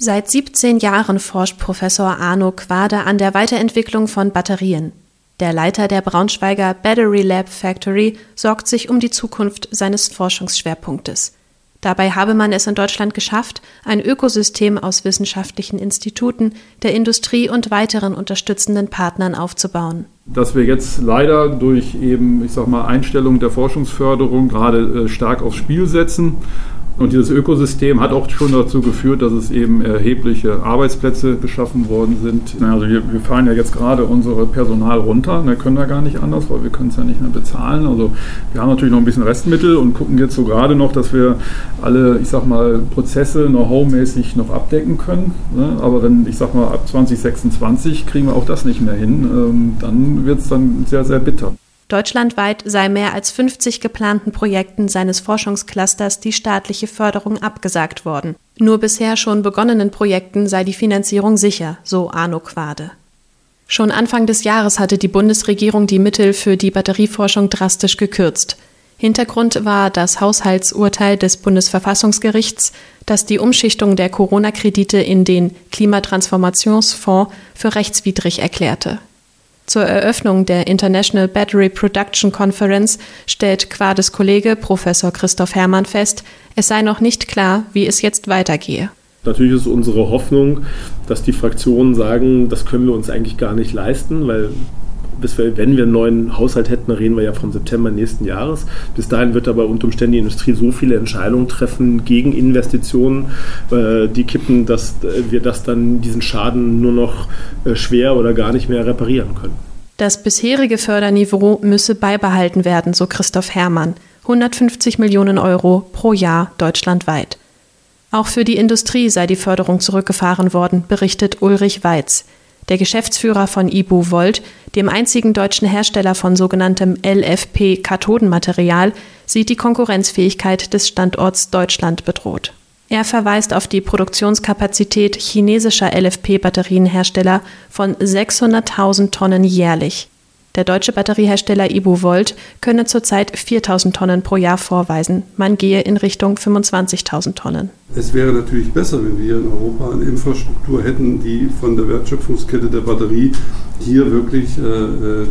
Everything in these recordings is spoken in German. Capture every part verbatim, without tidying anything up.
Seit siebzehn Jahren forscht Professor Arno Quade an der Weiterentwicklung von Batterien. Der Leiter der Braunschweiger Battery Lab Factory sorgt sich um die Zukunft seines Forschungsschwerpunktes. Dabei habe man es in Deutschland geschafft, ein Ökosystem aus wissenschaftlichen Instituten, der Industrie und weiteren unterstützenden Partnern aufzubauen. Dass wir jetzt leider durch eben, ich sag mal, Einstellung der Forschungsförderung gerade äh, stark aufs Spiel setzen. Und dieses Ökosystem hat auch schon dazu geführt, dass es eben erhebliche Arbeitsplätze geschaffen worden sind. Also wir, wir fahren ja jetzt gerade unsere Personal runter, wir können da gar nicht anders, weil wir können es ja nicht mehr bezahlen. Also wir haben natürlich noch ein bisschen Restmittel und gucken jetzt so gerade noch, dass wir alle, ich sag mal, Prozesse Know-how-mäßig noch abdecken können. Aber wenn, ich sag mal, ab zwanzig sechsundzwanzig kriegen wir auch das nicht mehr hin, dann wird es dann sehr, sehr bitter. Deutschlandweit sei mehr als fünfzig geplanten Projekten seines Forschungsclusters die staatliche Förderung abgesagt worden. Nur bisher schon begonnenen Projekten sei die Finanzierung sicher, so Arno Quade. Schon Anfang des Jahres hatte die Bundesregierung die Mittel für die Batterieforschung drastisch gekürzt. Hintergrund war das Haushaltsurteil des Bundesverfassungsgerichts, das die Umschichtung der Corona-Kredite in den Klimatransformationsfonds für rechtswidrig erklärte. Zur Eröffnung der International Battery Production Conference stellt Quades Kollege Professor Christoph Herrmann fest, es sei noch nicht klar, wie es jetzt weitergehe. Natürlich ist unsere Hoffnung, dass die Fraktionen sagen, das können wir uns eigentlich gar nicht leisten, weil bis wir, wenn wir einen neuen Haushalt hätten, reden wir ja von September nächsten Jahres. Bis dahin wird aber unter Umständen die Industrie so viele Entscheidungen treffen gegen Investitionen, äh, die kippen, dass äh, wir das dann diesen Schaden nur noch äh, schwer oder gar nicht mehr reparieren können. Das bisherige Förderniveau müsse beibehalten werden, so Christoph Herrmann. hundertfünfzig Millionen Euro pro Jahr deutschlandweit. Auch für die Industrie sei die Förderung zurückgefahren worden, berichtet Ulrich Weiz. Der Geschäftsführer von IBU-Volt, dem einzigen deutschen Hersteller von sogenanntem L F P-Kathodenmaterial, sieht die Konkurrenzfähigkeit des Standorts Deutschland bedroht. Er verweist auf die Produktionskapazität chinesischer L F P-Batterienhersteller von sechshunderttausend Tonnen jährlich. Der deutsche Batteriehersteller IBU-Volt könne zurzeit viertausend Tonnen pro Jahr vorweisen. Man gehe in Richtung fünfundzwanzigtausend Tonnen. Es wäre natürlich besser, wenn wir in Europa eine Infrastruktur hätten, die von der Wertschöpfungskette der Batterie hier wirklich, äh, äh,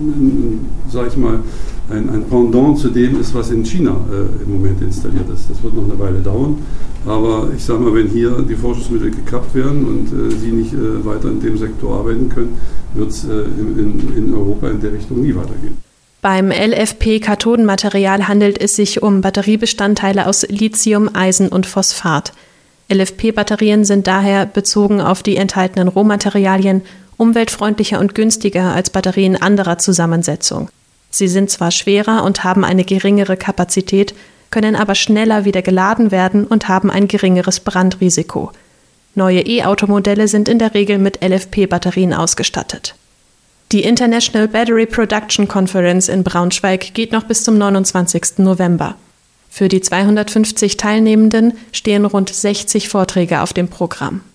sag ich mal, ein, ein Pendant zu dem ist, was in China äh, im Moment installiert ist. Das wird noch eine Weile dauern. Aber ich sage mal, wenn hier die Forschungsmittel gekappt werden und äh, Sie nicht äh, weiter in dem Sektor arbeiten können, wird es äh, in, in Europa in der Richtung nie weitergehen. Beim L F P-Kathodenmaterial handelt es sich um Batteriebestandteile aus Lithium, Eisen und Phosphat. L F P-Batterien sind daher bezogen auf die enthaltenen Rohmaterialien umweltfreundlicher und günstiger als Batterien anderer Zusammensetzung. Sie sind zwar schwerer und haben eine geringere Kapazität, können aber schneller wieder geladen werden und haben ein geringeres Brandrisiko. Neue E-Automodelle sind in der Regel mit L F P-Batterien ausgestattet. Die International Battery Production Conference in Braunschweig geht noch bis zum neunundzwanzigsten November. Für die zweihundertfünfzig Teilnehmenden stehen rund sechzig Vorträge auf dem Programm.